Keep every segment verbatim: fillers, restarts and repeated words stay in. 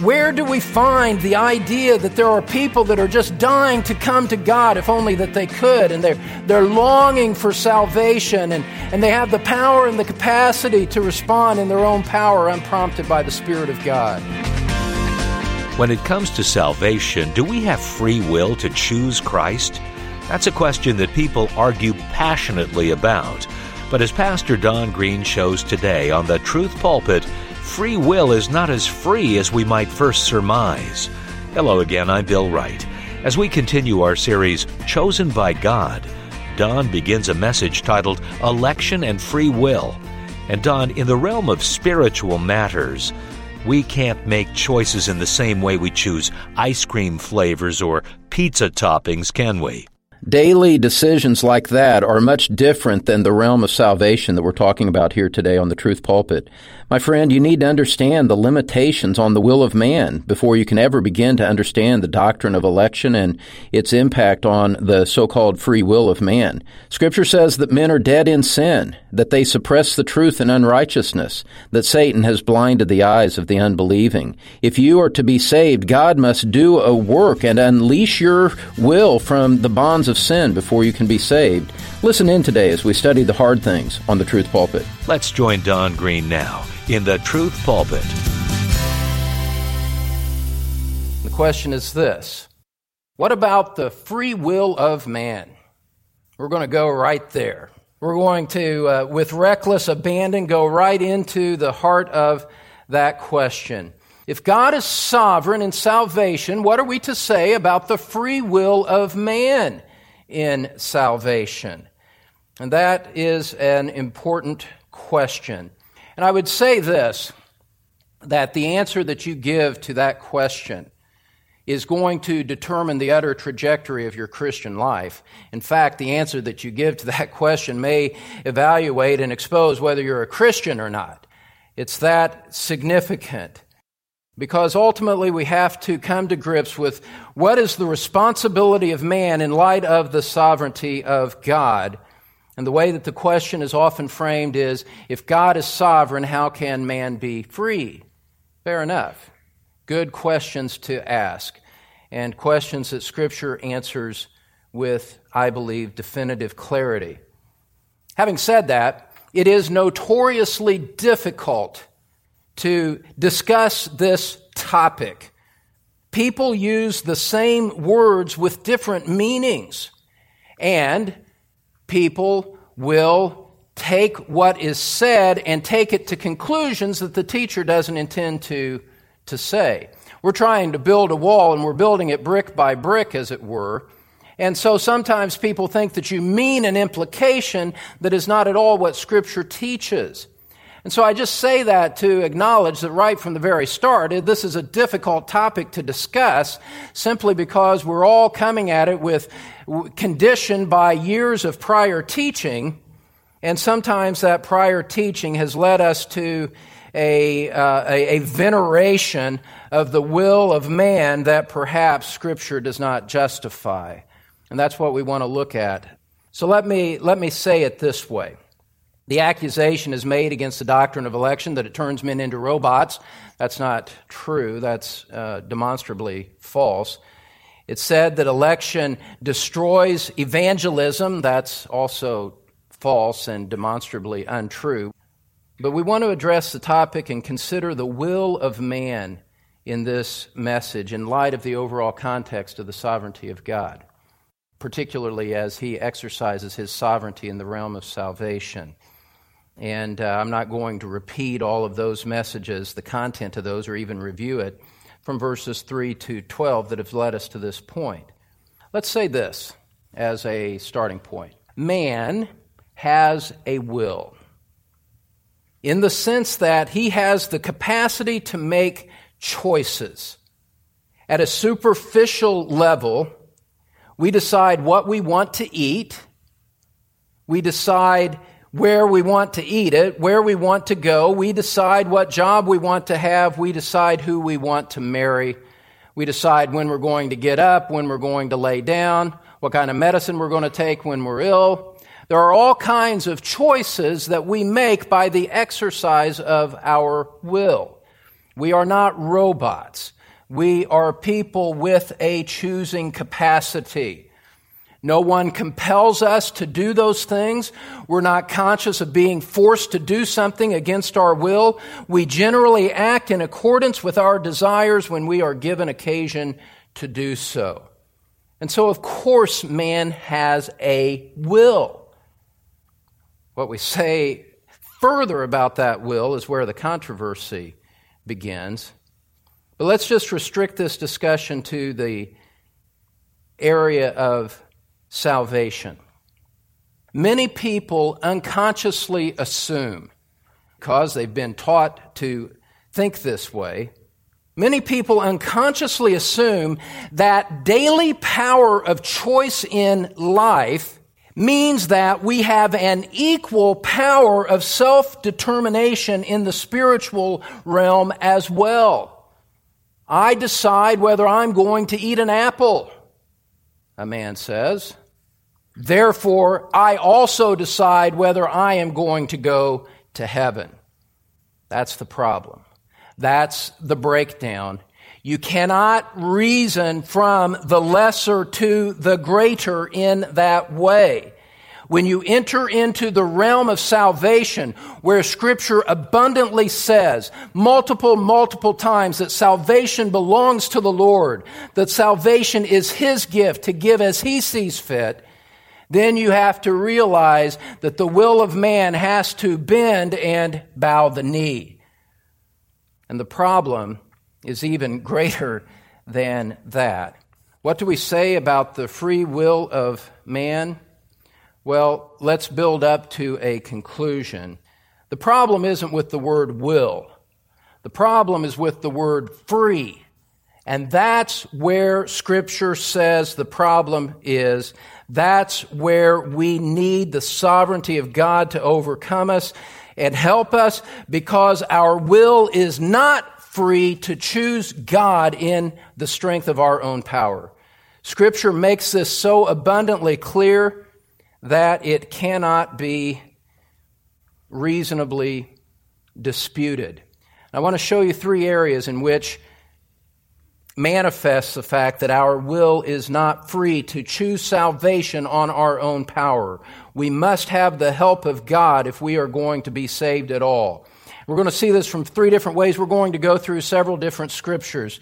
Where do we find the idea that there are people that are just dying to come to God, if only that they could, and they're, they're longing for salvation, and, and they have the power and the capacity to respond in their own power, unprompted by the Spirit of God? When it comes to salvation, do we have free will to choose Christ? That's a question that people argue passionately about. But as Pastor Don Green shows today on the Truth Pulpit, free will is not as free as we might first surmise. Hello again, I'm Bill Wright. As we continue our series, Chosen by God, Don begins a message titled Election and Free Will. And Don, in the realm of spiritual matters, we can't make choices in the same way we choose ice cream flavors or pizza toppings, can we? Daily decisions like that are much different than the realm of salvation that we're talking about here today on the Truth Pulpit. My friend, you need to understand the limitations on the will of man before you can ever begin to understand the doctrine of election and its impact on the so-called free will of man. Scripture says that men are dead in sin, that they suppress the truth in unrighteousness, that Satan has blinded the eyes of the unbelieving. If you are to be saved, God must do a work and unleash your will from the bonds of sin before you can be saved. Listen in today as we study the hard things on the Truth Pulpit. Let's join Don Green now in the Truth Pulpit. The question is this: what about the free will of man? We're going to go right there. We're going to, uh, with reckless abandon, go right into the heart of that question. If God is sovereign in salvation, what are we to say about the free will of man in salvation? And that is an important question. And I would say this, that the answer that you give to that question is going to determine the utter trajectory of your Christian life. In fact, the answer that you give to that question may evaluate and expose whether you're a Christian or not. It's that significant. Because ultimately we have to come to grips with what is the responsibility of man in light of the sovereignty of God. And the way that the question is often framed is, if God is sovereign, how can man be free? Fair enough. Good questions to ask, and questions that Scripture answers with, I believe, definitive clarity. Having said that, it is notoriously difficult to discuss this topic. People use the same words with different meanings, and people will take what is said and take it to conclusions that the teacher doesn't intend to, to say. We're trying to build a wall, and we're building it brick by brick, as it were. And so sometimes people think that you mean an implication that is not at all what Scripture teaches. And so I just say that to acknowledge that right from the very start, this is a difficult topic to discuss simply because we're all coming at it with conditioned by years of prior teaching, and sometimes that prior teaching has led us to a, uh, a, a veneration of the will of man that perhaps Scripture does not justify. And that's what we want to look at. So let me, let me say it this way. The accusation is made against the doctrine of election that it turns men into robots. That's not true. That's uh, demonstrably false. It's said that election destroys evangelism. That's also false and demonstrably untrue. But we want to address the topic and consider the will of man in this message in light of the overall context of the sovereignty of God, particularly as He exercises His sovereignty in the realm of salvation. And uh, I'm not going to repeat all of those messages, the content of those, or even review it from verses three to twelve that have led us to this point. Let's say this as a starting point. Man has a will in the sense that he has the capacity to make choices. At a superficial level, we decide what we want to eat. We decide where we want to eat it, where we want to go. We decide what job we want to have. We decide who we want to marry. We decide when we're going to get up, when we're going to lay down, what kind of medicine we're going to take when we're ill. There are all kinds of choices that we make by the exercise of our will. We are not robots. We are people with a choosing capacity. No one compels us to do those things. We're not conscious of being forced to do something against our will. We generally act in accordance with our desires when we are given occasion to do so. And so, of course, man has a will. What we say further about that will is where the controversy begins. But let's just restrict this discussion to the area of salvation. Many people unconsciously assume, because they've been taught to think this way, many people unconsciously assume that daily power of choice in life means that we have an equal power of self-determination in the spiritual realm as well. I decide whether I'm going to eat an apple, a man says. Therefore, I also decide whether I am going to go to heaven. That's the problem. That's the breakdown. You cannot reason from the lesser to the greater in that way. When you enter into the realm of salvation, where Scripture abundantly says multiple, multiple times that salvation belongs to the Lord, that salvation is His gift to give as He sees fit, then you have to realize that the will of man has to bend and bow the knee. And the problem is even greater than that. What do we say about the free will of man? Well, let's build up to a conclusion. The problem isn't with the word will. The problem is with the word free. And that's where Scripture says the problem is. That's where we need the sovereignty of God to overcome us and help us, because our will is not free to choose God in the strength of our own power. Scripture makes this so abundantly clear that it cannot be reasonably disputed. I want to show you three areas in which manifests the fact that our will is not free to choose salvation on our own power. We must have the help of God if we are going to be saved at all. We're going to see this from three different ways. We're going to go through several different scriptures.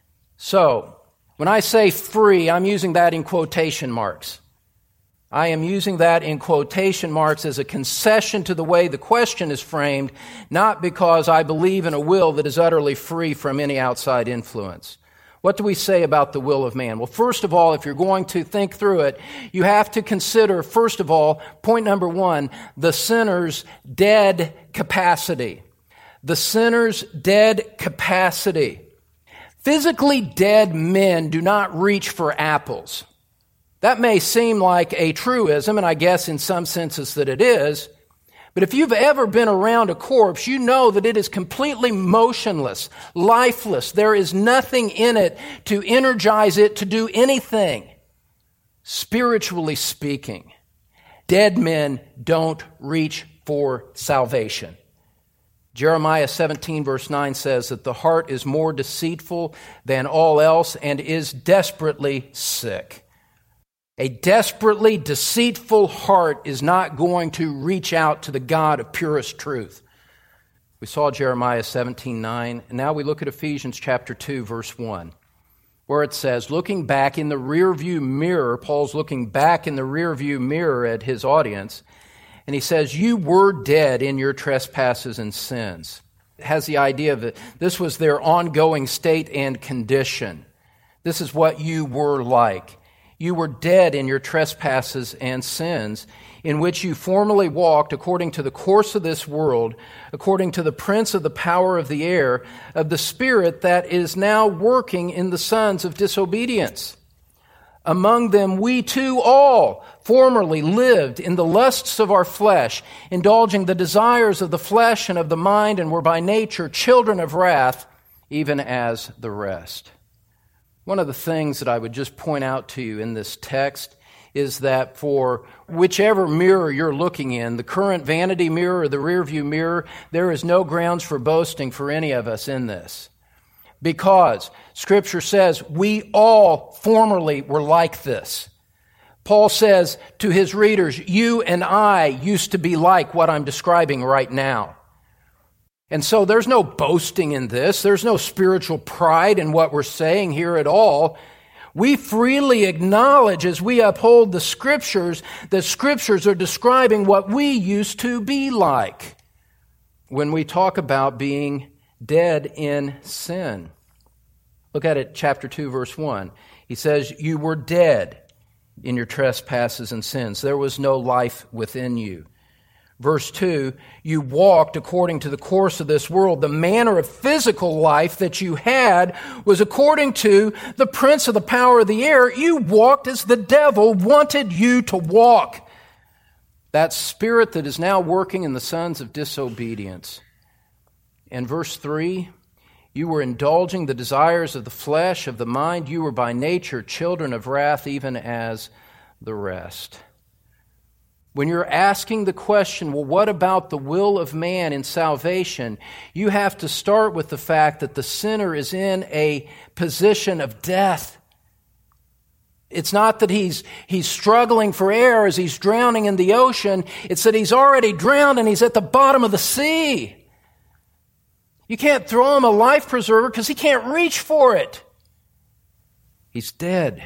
So, when I say free, I'm using that in quotation marks. I am using that in quotation marks as a concession to the way the question is framed, not because I believe in a will that is utterly free from any outside influence. What do we say about the will of man? Well, first of all, if you're going to think through it, you have to consider, first of all, point number one, the sinner's dead capacity. The sinner's dead capacity. Physically dead men do not reach for apples. That may seem like a truism, and I guess in some senses that it is. But if you've ever been around a corpse, you know that it is completely motionless, lifeless. There is nothing in it to energize it to do anything. Spiritually speaking, dead men don't reach for salvation. Jeremiah seventeen verse nine says that the heart is more deceitful than all else and is desperately sick. A desperately deceitful heart is not going to reach out to the God of purest truth. We saw Jeremiah seventeen nine, and now we look at Ephesians chapter two, verse one, where it says, looking back in the rearview mirror, Paul's looking back in the rearview mirror at his audience, and he says, you were dead in your trespasses and sins. It has the idea of it. This was their ongoing state and condition. This is what you were like. You were dead in your trespasses and sins, in which you formerly walked according to the course of this world, according to the prince of the power of the air, of the spirit that is now working in the sons of disobedience. Among them we too all formerly lived in the lusts of our flesh, indulging the desires of the flesh and of the mind, and were by nature children of wrath, even as the rest. One of the things that I would just point out to you in this text is that for whichever mirror you're looking in, the current vanity mirror or the rearview mirror, there is no grounds for boasting for any of us in this. Because Scripture says we all formerly were like this. Paul says to his readers, you and I used to be like what I'm describing right now. And so there's no boasting in this. There's no spiritual pride in what we're saying here at all. We freely acknowledge as we uphold the Scriptures that Scriptures are describing what we used to be like when we talk about being dead in sin. Look at it, chapter two, verse one. He says, you were dead in your trespasses and sins. There was no life within you. Verse two, you walked according to the course of this world. The manner of physical life that you had was according to the prince of the power of the air. You walked as the devil wanted you to walk. That spirit that is now working in the sons of disobedience. And verse three, you were indulging the desires of the flesh, of the mind. You were by nature children of wrath, even as the rest. When you're asking the question, well, what about the will of man in salvation? You have to start with the fact that the sinner is in a position of death. It's not that he's he's struggling for air as he's drowning in the ocean. It's that he's already drowned and he's at the bottom of the sea. You can't throw him a life preserver because he can't reach for it. He's dead.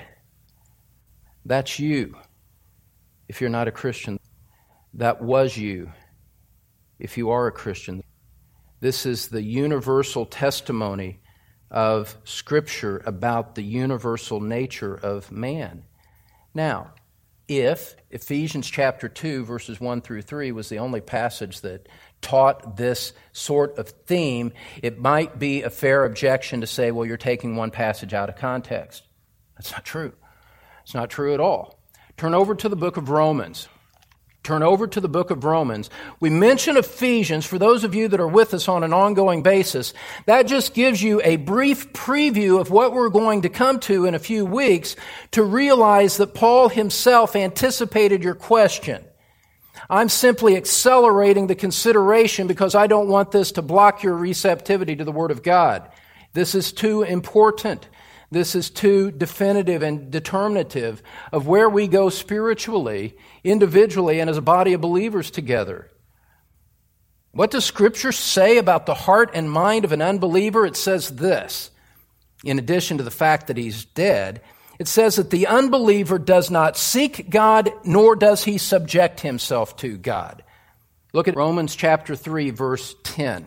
That's you. If you're not a Christian, that was you. If you are a Christian, this is the universal testimony of Scripture about the universal nature of man. Now, if Ephesians chapter two, verses one through three was the only passage that taught this sort of theme, it might be a fair objection to say, well, you're taking one passage out of context. That's not true. It's not true at all. Turn over to the book of Romans. Turn over to the book of Romans. We mention Ephesians, for those of you that are with us on an ongoing basis. That just gives you a brief preview of what we're going to come to in a few weeks to realize that Paul himself anticipated your question. I'm simply accelerating the consideration because I don't want this to block your receptivity to the Word of God. This is too important. This is too definitive and determinative of where we go spiritually, individually, and as a body of believers together. What does Scripture say about the heart and mind of an unbeliever? It says this. In addition to the fact that he's dead, it says that the unbeliever does not seek God, nor does he subject himself to God. Look at Romans chapter three, verse ten.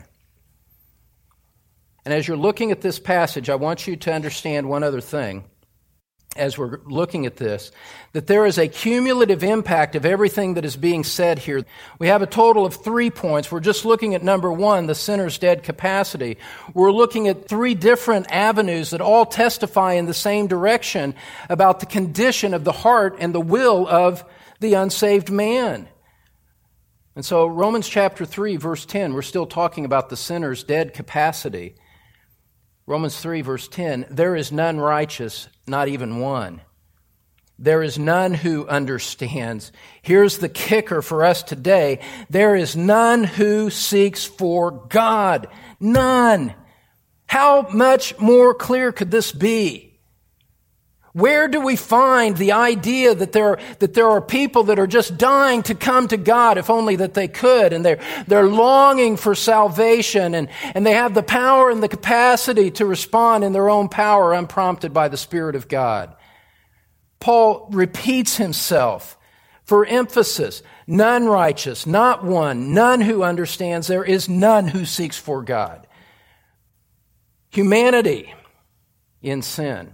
And as you're looking at this passage, I want you to understand one other thing as we're looking at this, that there is a cumulative impact of everything that is being said here. We have a total of three points. We're just looking at number one, the sinner's dead capacity. We're looking at three different avenues that all testify in the same direction about the condition of the heart and the will of the unsaved man. And so Romans chapter three, verse ten, we're still talking about the sinner's dead capacity. Romans three, verse ten, there is none righteous, not even one. There is none who understands. Here's the kicker for us today. There is none who seeks for God. None. How much more clear could this be? Where do we find the idea that there, that there are people that are just dying to come to God, if only that they could, and they're, they're longing for salvation, and, and they have the power and the capacity to respond in their own power, unprompted by the Spirit of God? Paul repeats himself for emphasis. None righteous, not one, none who understands. There is none who seeks for God. Humanity in sin.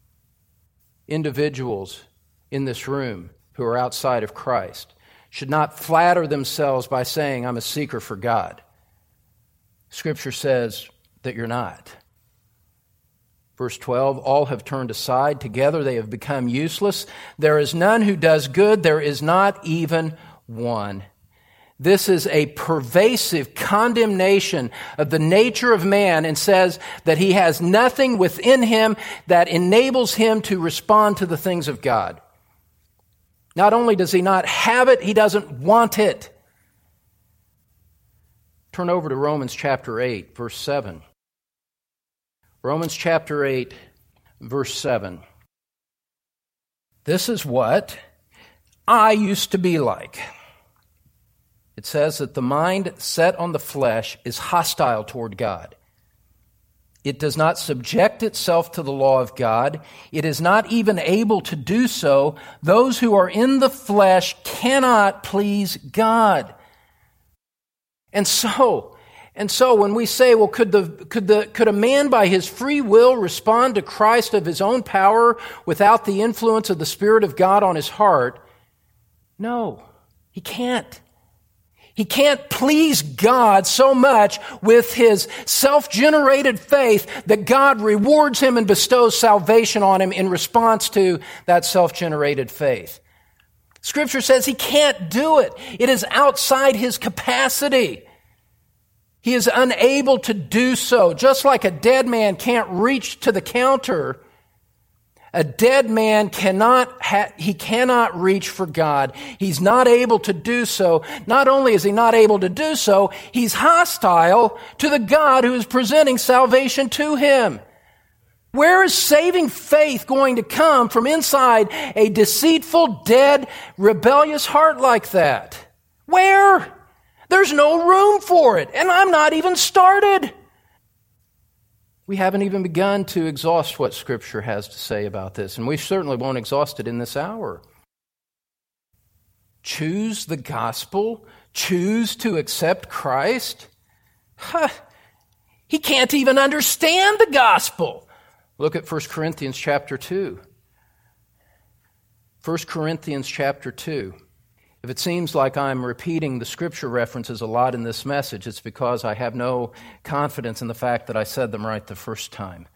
Individuals in this room who are outside of Christ should not flatter themselves by saying, I'm a seeker for God. Scripture says that you're not. Verse twelve, all have turned aside. Together they have become useless. There is none who does good. There is not even one. This is a pervasive condemnation of the nature of man and says that he has nothing within him that enables him to respond to the things of God. Not only does he not have it, he doesn't want it. Turn over to Romans chapter eight, verse seven. Romans chapter eight, verse seven. This is what I used to be like. It says that the mind set on the flesh is hostile toward God. It does not subject itself to the law of God. It is not even able to do so. Those who are in the flesh cannot please God. And so, and so when we say, well, could the could the could a man by his free will respond to Christ of his own power without the influence of the Spirit of God on his heart? No, he can't. He can't please God so much with his self-generated faith that God rewards him and bestows salvation on him in response to that self-generated faith. Scripture says he can't do it. It is outside his capacity. He is unable to do so. Just like a dead man can't reach to the counter, a dead man cannot, ha- he cannot reach for God. He's not able to do so. Not only is he not able to do so, he's hostile to the God who is presenting salvation to him. Where is saving faith going to come from inside a deceitful, dead, rebellious heart like that? Where? There's no room for it, and I'm not even started. We haven't even begun to exhaust what Scripture has to say about this, and we certainly won't exhaust it in this hour. Choose the gospel? Choose to accept Christ? Huh. He can't even understand the gospel. Look at First Corinthians chapter two. First Corinthians chapter two. If it seems like I'm repeating the Scripture references a lot in this message, it's because I have no confidence in the fact that I said them right the first time.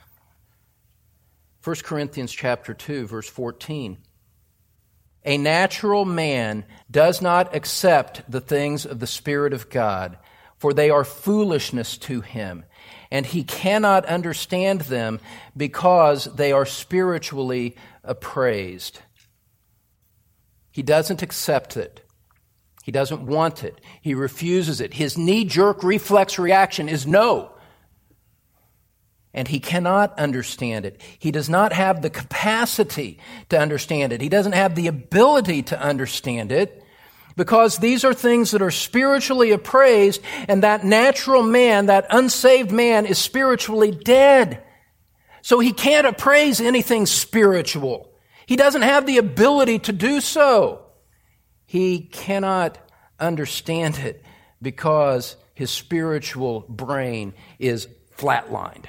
First Corinthians chapter two, verse fourteen. A natural man does not accept the things of the Spirit of God, for they are foolishness to him, and he cannot understand them because they are spiritually appraised. He doesn't accept it. He doesn't want it. He refuses it. His knee-jerk reflex reaction is no. And he cannot understand it. He does not have the capacity to understand it. He doesn't have the ability to understand it because these are things that are spiritually appraised, and that natural man, that unsaved man, is spiritually dead. So he can't appraise anything spiritual. He doesn't have the ability to do so. He cannot understand it because his spiritual brain is flatlined.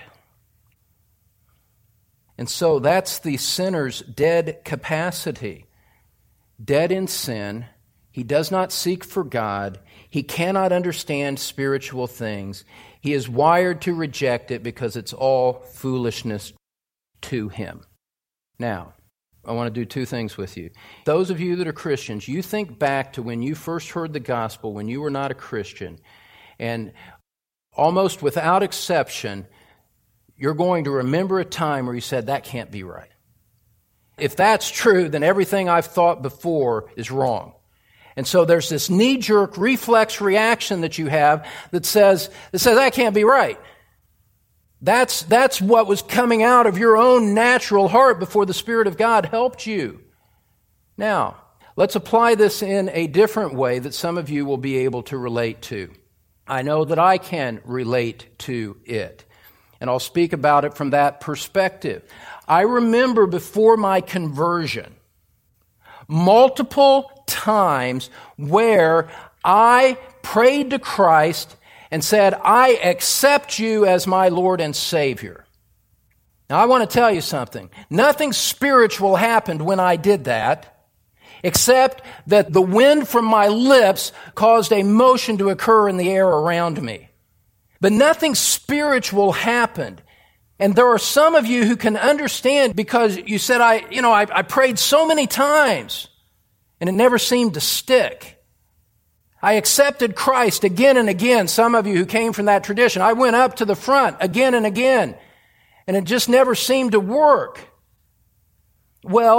And so that's the sinner's dead capacity. Dead in sin. He does not seek for God. He cannot understand spiritual things. He is wired to reject it because it's all foolishness to him. Now, I want to do two things with you. Those of you that are Christians, you think back to when you first heard the gospel, when you were not a Christian, and almost without exception, you're going to remember a time where you said, that can't be right. If that's true, then everything I've thought before is wrong. And so there's this knee-jerk reflex reaction that you have that says, that says that can't be right. That's, that's what was coming out of your own natural heart before the Spirit of God helped you. Now, let's apply this in a different way that some of you will be able to relate to. I know that I can relate to it, and I'll speak about it from that perspective. I remember before my conversion, multiple times where I prayed to Christ and said, I accept you as my Lord and Savior. Now, I want to tell you something. Nothing spiritual happened when I did that, except that the wind from my lips caused a motion to occur in the air around me. But nothing spiritual happened. And there are some of you who can understand because you said, I, you know, I, I prayed so many times and it never seemed to stick. I accepted Christ again and again. Some of you who came from that tradition, I went up to the front again and again, and it just never seemed to work. Well,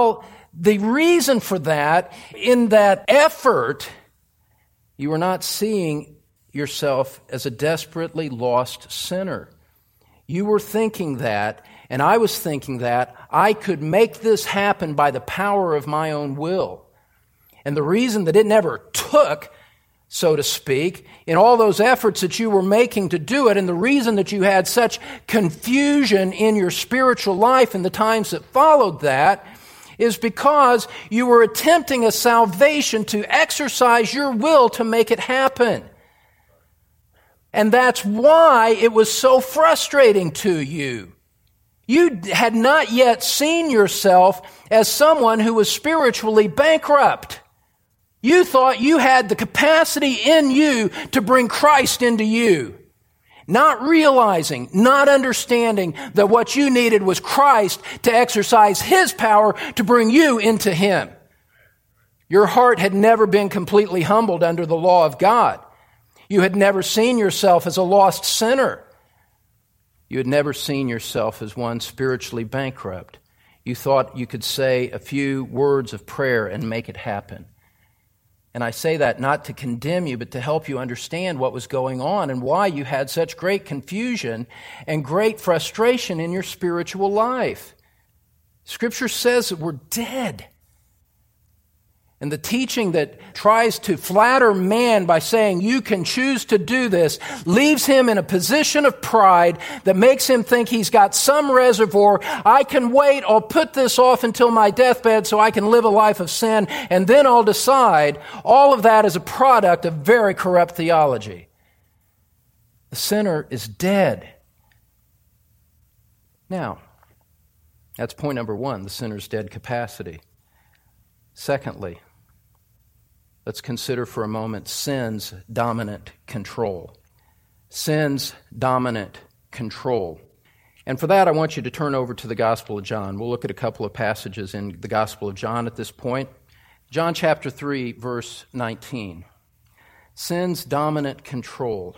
the reason for that, in that effort, you were not seeing yourself as a desperately lost sinner. You were thinking that, and I was thinking that, I could make this happen by the power of my own will. And the reason that it never took, so to speak, in all those efforts that you were making to do it, and the reason that you had such confusion in your spiritual life in the times that followed that, is because you were attempting a salvation to exercise your will to make it happen. And that's why it was so frustrating to you. You had not yet seen yourself as someone who was spiritually bankrupt. You thought you had the capacity in you to bring Christ into you. Not realizing, not understanding that what you needed was Christ to exercise His power to bring you into Him. Your heart had never been completely humbled under the law of God. You had never seen yourself as a lost sinner. You had never seen yourself as one spiritually bankrupt. You thought you could say a few words of prayer and make it happen. And I say that not to condemn you, but to help you understand what was going on and why you had such great confusion and great frustration in your spiritual life. Scripture says that we're dead. And the teaching that tries to flatter man by saying you can choose to do this leaves him in a position of pride that makes him think he's got some reservoir. I can wait, I'll put this off until my deathbed so I can live a life of sin, and then I'll decide. All of that is a product of very corrupt theology. The sinner is dead. Now, that's point number one, the sinner's dead capacity. Secondly, let's consider for a moment sin's dominant control. Sin's dominant control. And for that, I want you to turn over to the Gospel of John. We'll look at a couple of passages in the Gospel of John at this point. John chapter three, verse nineteen. Sin's dominant control.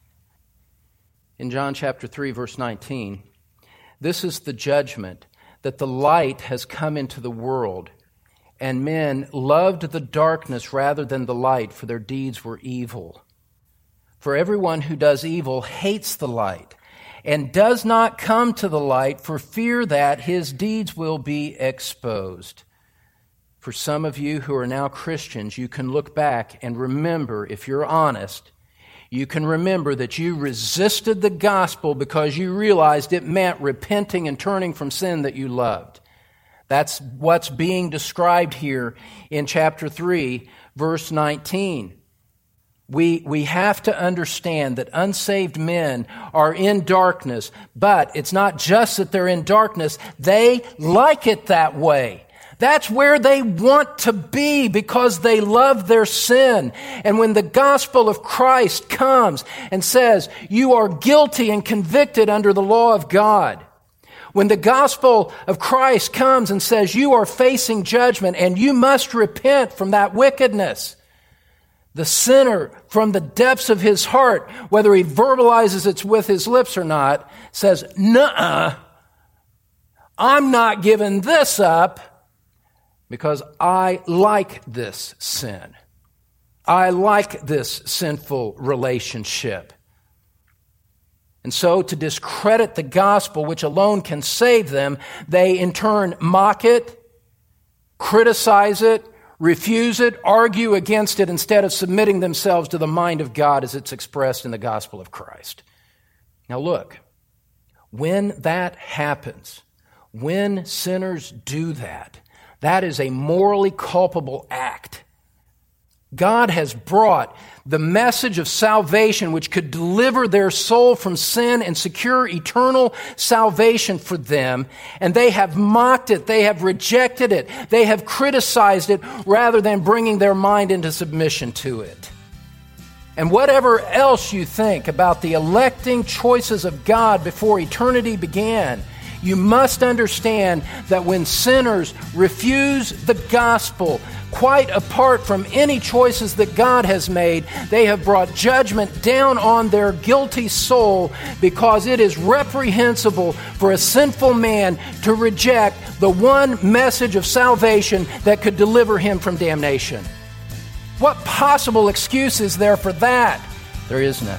In John chapter three, verse nineteen, this is the judgment, that the light has come into the world, and men loved the darkness rather than the light, for their deeds were evil. For everyone who does evil hates the light, and does not come to the light for fear that his deeds will be exposed. For some of you who are now Christians, you can look back and remember, if you're honest, you can remember that you resisted the gospel because you realized it meant repenting and turning from sin that you loved. That's what's being described here in chapter three, verse nineteen. We, we have to understand that unsaved men are in darkness, but it's not just that they're in darkness. They like it that way. That's where they want to be because they love their sin. And when the gospel of Christ comes and says, you are guilty and convicted under the law of God, when the gospel of Christ comes and says you are facing judgment and you must repent from that wickedness, the sinner from the depths of his heart, whether he verbalizes it with his lips or not, says, nuh-uh, I'm not giving this up because I like this sin. I like this sinful relationship. And so, to discredit the gospel, which alone can save them, they in turn mock it, criticize it, refuse it, argue against it, instead of submitting themselves to the mind of God as it's expressed in the gospel of Christ. Now look, when that happens, when sinners do that, that is a morally culpable act. God has brought the message of salvation which could deliver their soul from sin and secure eternal salvation for them, and they have mocked it, they have rejected it, they have criticized it rather than bringing their mind into submission to it. And whatever else you think about the electing choices of God before eternity began, You must understand that when sinners refuse the gospel, quite apart from any choices that God has made, they have brought judgment down on their guilty soul, because it is reprehensible for a sinful man to reject the one message of salvation that could deliver him from damnation. What possible excuse is there for that? There is none.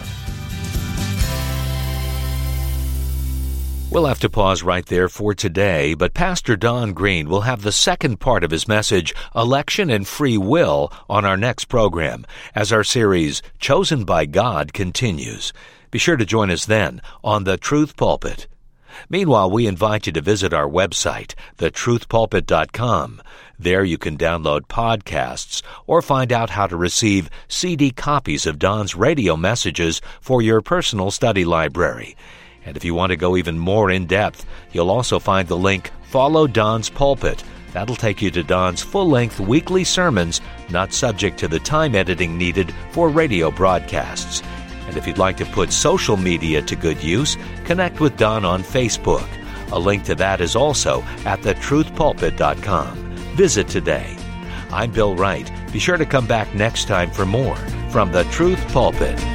We'll have to pause right there for today, but Pastor Don Green will have the second part of his message, Election and Free Will, on our next program, as our series, Chosen by God, continues. Be sure to join us then on The Truth Pulpit. Meanwhile, we invite you to visit our website, the truth pulpit dot com. There you can download podcasts or find out how to receive C D copies of Don's radio messages for your personal study library. And if you want to go even more in-depth, you'll also find the link, Follow Don's Pulpit. That'll take you to Don's full-length weekly sermons, not subject to the time editing needed for radio broadcasts. And if you'd like to put social media to good use, connect with Don on Facebook. A link to that is also at the truth pulpit dot com. Visit today. I'm Bill Wright. Be sure to come back next time for more from The Truth Pulpit.